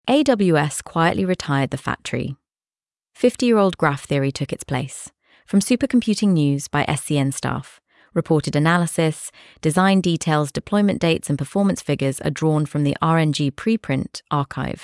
AWS quietly retired the fat tree. 50-year-old graph theory took its place. From Supercomputing News by SCN staff. Reported analysis, design details, deployment dates, and performance figures are drawn from the RNG preprint archive,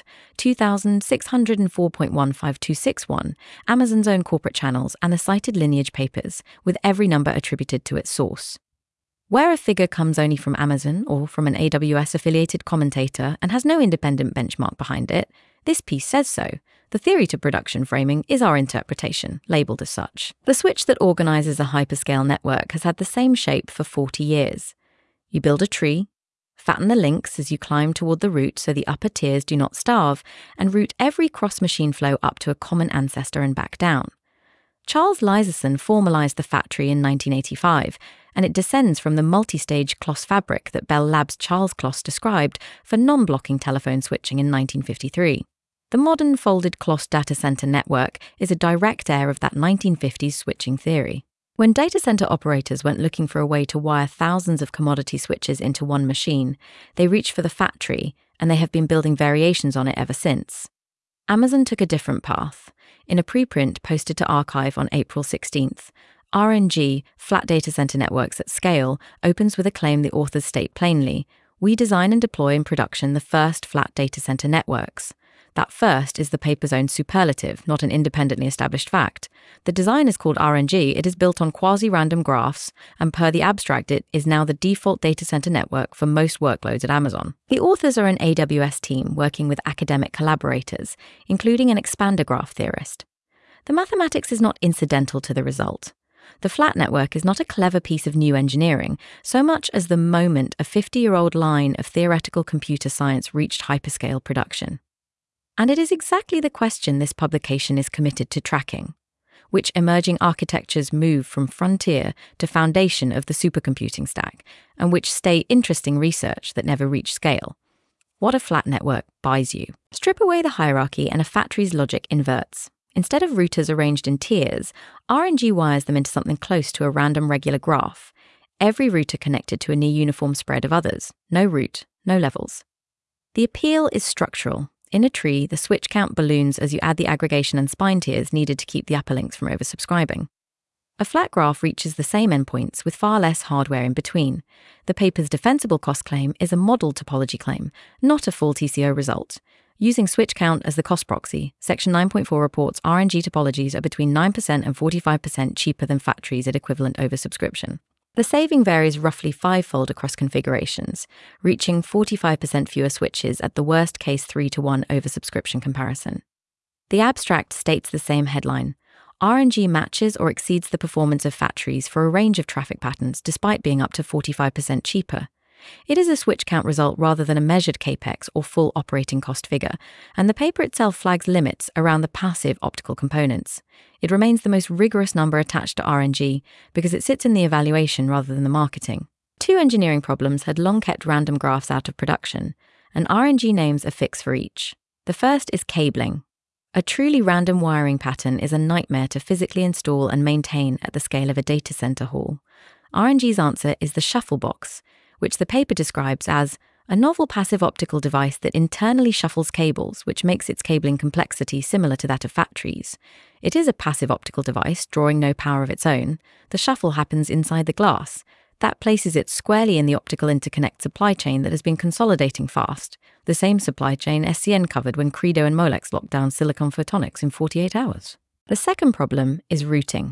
200604.15261, Amazon's own corporate channels, and the cited lineage papers, with every number attributed to its source. Where a figure comes only from Amazon or from an AWS-affiliated commentator and has no independent benchmark behind it, this piece says so. The theory to production framing is our interpretation, labelled as such. The switch that organises a hyperscale network has had the same shape for 40 years. You build a tree, fatten the links as you climb toward the root so the upper tiers do not starve, and route every cross-machine flow up to a common ancestor and back down. Charles Liserson formalised the fat tree in 1985, and it descends from the multi-stage Clos fabric that Bell Labs' Charles Clos described for non-blocking telephone switching in 1953. The modern folded Clos data center network is a direct heir of that 1950s switching theory. When data center operators went looking for a way to wire thousands of commodity switches into one machine, they reached for the fat tree, and they have been building variations on it ever since. Amazon took a different path. In a preprint posted to archive on April 16th, RNG, Flat Data Center Networks at Scale, opens with a claim the authors state plainly: we design and deploy in production the first flat data center networks. That first is the paper's own superlative, not an independently established fact. The design is called RNG, it is built on quasi-random graphs, and per the abstract it is now the default data center network for most workloads at Amazon. The authors are an AWS team working with academic collaborators, including an expander graph theorist. The mathematics is not incidental to the result. The flat network is not a clever piece of new engineering, so much as the moment a 50-year-old line of theoretical computer science reached hyperscale production. And it is exactly the question this publication is committed to tracking: which emerging architectures move from frontier to foundation of the supercomputing stack, and which stay interesting research that never reach scale. What a flat network buys you. Strip away the hierarchy and a fat tree's logic inverts. Instead of routers arranged in tiers, RNG wires them into something close to a random regular graph. Every router connected to a near uniform spread of others. No root, no levels. The appeal is structural. In a tree, the switch count balloons as you add the aggregation and spine tiers needed to keep the upper links from oversubscribing. A flat graph reaches the same endpoints with far less hardware in between. The paper's defensible cost claim is a model topology claim, not a full TCO result. Using switch count as the cost proxy, Section 9.4 reports RNG topologies are between 9% and 45% cheaper than fat trees at equivalent oversubscription. The saving varies roughly fivefold across configurations, reaching 45% fewer switches at the worst case 3-to-1 oversubscription comparison. The abstract states the same headline: RNG matches or exceeds the performance of fat trees for a range of traffic patterns despite being up to 45% cheaper. It is a switch count result rather than a measured capex or full operating cost figure, and the paper itself flags limits around the passive optical components. It remains the most rigorous number attached to RNG because it sits in the evaluation rather than the marketing. Two engineering problems had long kept random graphs out of production, and RNG names a fix for each. The first is cabling. A truly random wiring pattern is a nightmare to physically install and maintain at the scale of a data center hall. RNG's answer is the shuffle box, which the paper describes as a novel passive optical device that internally shuffles cables, which makes its cabling complexity similar to that of fat trees. It is a passive optical device, drawing no power of its own. The shuffle happens inside the glass. That places it squarely in the optical interconnect supply chain that has been consolidating fast, the same supply chain SCN covered when Credo and Molex locked down Silicon Photonics in 48 hours. The second problem is routing.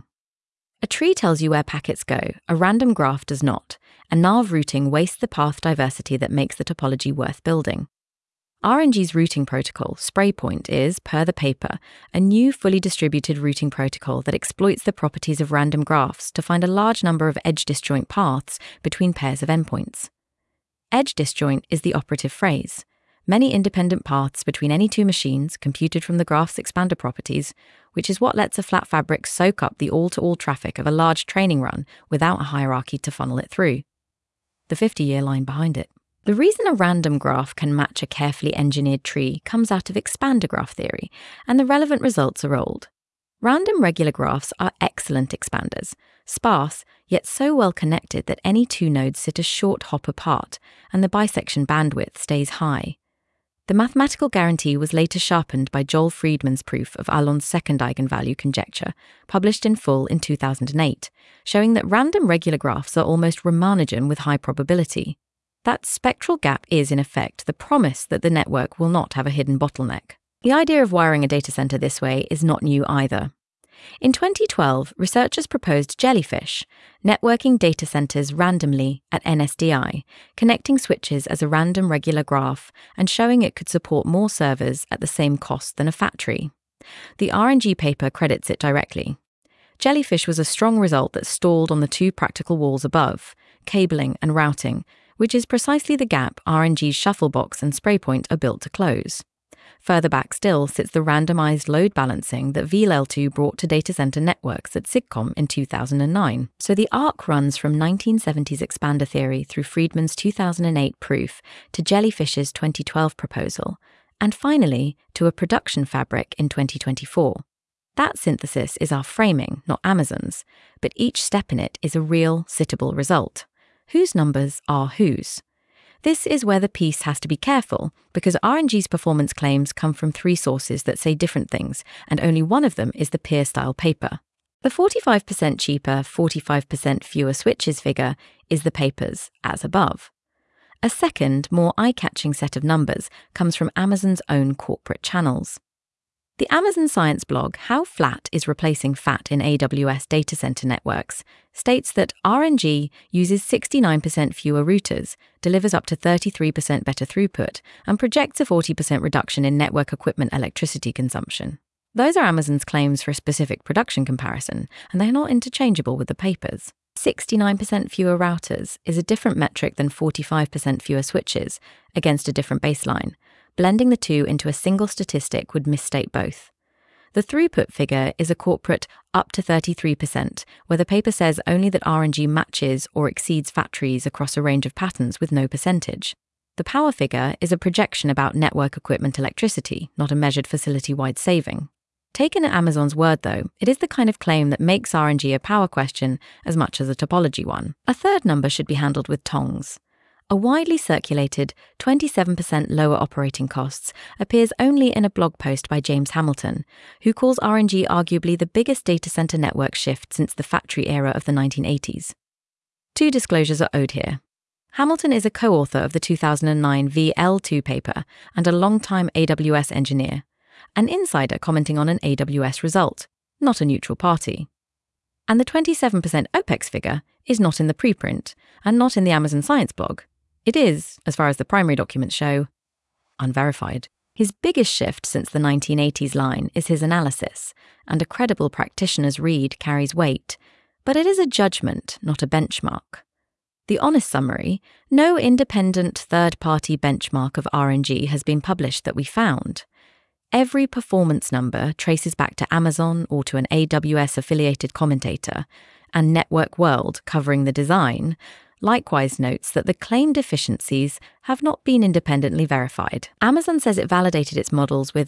A tree tells you where packets go, a random graph does not, and NAV routing wastes the path diversity that makes the topology worth building. RNG's routing protocol, SprayPoint, is, per the paper, a new fully distributed routing protocol that exploits the properties of random graphs to find a large number of edge disjoint paths between pairs of endpoints. Edge disjoint is the operative phrase. Many independent paths between any two machines computed from the graph's expander properties, which is what lets a flat fabric soak up the all-to-all traffic of a large training run without a hierarchy to funnel it through. The 50-year line behind it. The reason a random graph can match a carefully engineered tree comes out of expander graph theory, and the relevant results are old. Random regular graphs are excellent expanders, sparse, yet so well connected that any two nodes sit a short hop apart, and the bisection bandwidth stays high. The mathematical guarantee was later sharpened by Joel Friedman's proof of Alon's second eigenvalue conjecture, published in full in 2008, showing that random regular graphs are almost Ramanujan with high probability. That spectral gap is, in effect, the promise that the network will not have a hidden bottleneck. The idea of wiring a data center this way is not new either. In 2012, researchers proposed Jellyfish, networking data centers randomly at NSDI, connecting switches as a random regular graph and showing it could support more servers at the same cost than a factory. The RNG paper credits it directly. Jellyfish was a strong result that stalled on the two practical walls above, cabling and routing, which is precisely the gap RNG's Shufflebox and SprayPoint are built to close. Further back still sits the randomized load balancing that VLL2 brought to data center networks at SIGCOMM in 2009. So the arc runs from 1970s expander theory through Friedman's 2008 proof to Jellyfish's 2012 proposal, and finally to a production fabric in 2024. That synthesis is our framing, not Amazon's, but each step in it is a real, citable result. Whose numbers are whose? This is where the piece has to be careful, because RNG's performance claims come from three sources that say different things, and only one of them is the peer-style paper. The 45% cheaper, 45% fewer switches figure is the paper's, as above. A second, more eye-catching set of numbers comes from Amazon's own corporate channels. The Amazon Science blog, How Flat is Replacing Fat in AWS Data Center Networks, states that RNG uses 69% fewer routers, delivers up to 33% better throughput, and projects a 40% reduction in network equipment electricity consumption. Those are Amazon's claims for a specific production comparison, and they're not interchangeable with the papers. 69% fewer routers is a different metric than 45% fewer switches, against a different baseline. Blending the two into a single statistic would misstate both. The throughput figure is a corporate up to 33%, where the paper says only that RNG matches or exceeds factories across a range of patterns with no percentage. The power figure is a projection about network equipment electricity, not a measured facility-wide saving. Taken at Amazon's word, though, it is the kind of claim that makes RNG a power question as much as a topology one. A third number should be handled with tongs. A widely circulated 27% lower operating costs appears only in a blog post by James Hamilton, who calls RNG arguably the biggest data center network shift since the factory era of the 1980s. Two disclosures are owed here. Hamilton is a co-author of the 2009 VL2 paper and a longtime AWS engineer, an insider commenting on an AWS result, not a neutral party. And the 27% OPEX figure is not in the preprint and not in the Amazon Science blog. It is, as far as the primary documents show, unverified. His biggest shift since the 1980s line is his analysis, and a credible practitioner's read carries weight, but it is a judgment, not a benchmark. The honest summary: no independent third-party benchmark of RNG has been published that we found. Every performance number traces back to Amazon or to an AWS-affiliated commentator, and Network World, covering the design, likewise notes that the claimed efficiencies have not been independently verified. Amazon says it validated its models with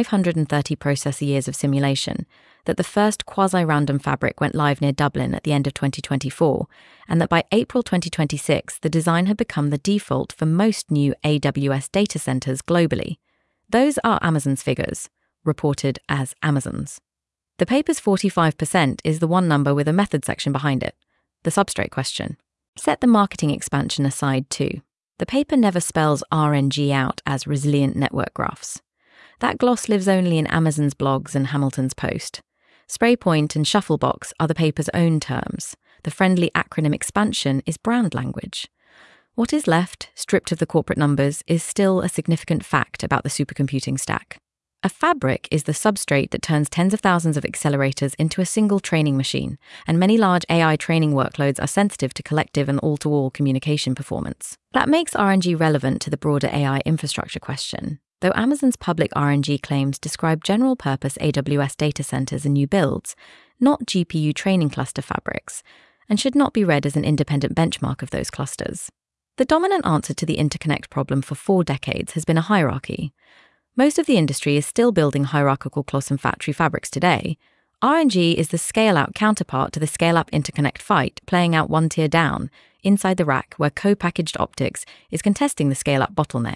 530 processor years of simulation, that the first quasi-random fabric went live near Dublin at the end of 2024, and that by April 2026, the design had become the default for most new AWS data centers globally. Those are Amazon's figures, reported as Amazon's. The paper's 45% is the one number with a method section behind it, the substrate question. Set the marketing expansion aside too. The paper never spells RNG out as resilient network graphs. That gloss lives only in Amazon's blogs and Hamilton's post. SprayPoint and Shufflebox are the paper's own terms. The friendly acronym expansion is brand language. What is left, stripped of the corporate numbers, is still a significant fact about the supercomputing stack. A fabric is the substrate that turns tens of thousands of accelerators into a single training machine, and many large AI training workloads are sensitive to collective and all-to-all communication performance. That makes RNG relevant to the broader AI infrastructure question, though Amazon's public RNG claims describe general-purpose AWS data centers and new builds, not GPU training cluster fabrics, and should not be read as an independent benchmark of those clusters. The dominant answer to the interconnect problem for 4 decades has been a hierarchy. Most of the industry is still building hierarchical cloth and factory fabrics today. RNG is the scale-out counterpart to the scale-up interconnect fight, playing out one tier down, inside the rack where co-packaged optics is contesting the scale-up bottleneck.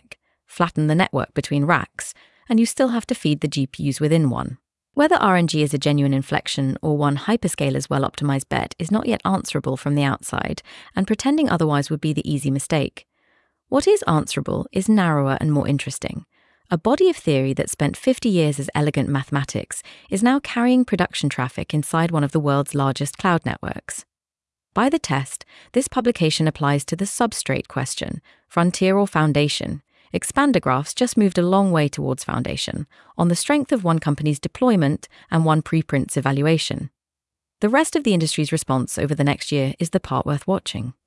flatten the network between racks, and you still have to feed the GPUs within one. Whether RNG is a genuine inflection or one hyperscaler's well-optimized bet is not yet answerable from the outside, and pretending otherwise would be the easy mistake. What is answerable is narrower and more interesting. A body of theory that spent 50 years as elegant mathematics is now carrying production traffic inside one of the world's largest cloud networks. By the test, this publication applies to the substrate question, frontier or foundation. Expander graphs just moved a long way towards foundation, on the strength of one company's deployment and one preprint's evaluation. The rest of the industry's response over the next year is the part worth watching.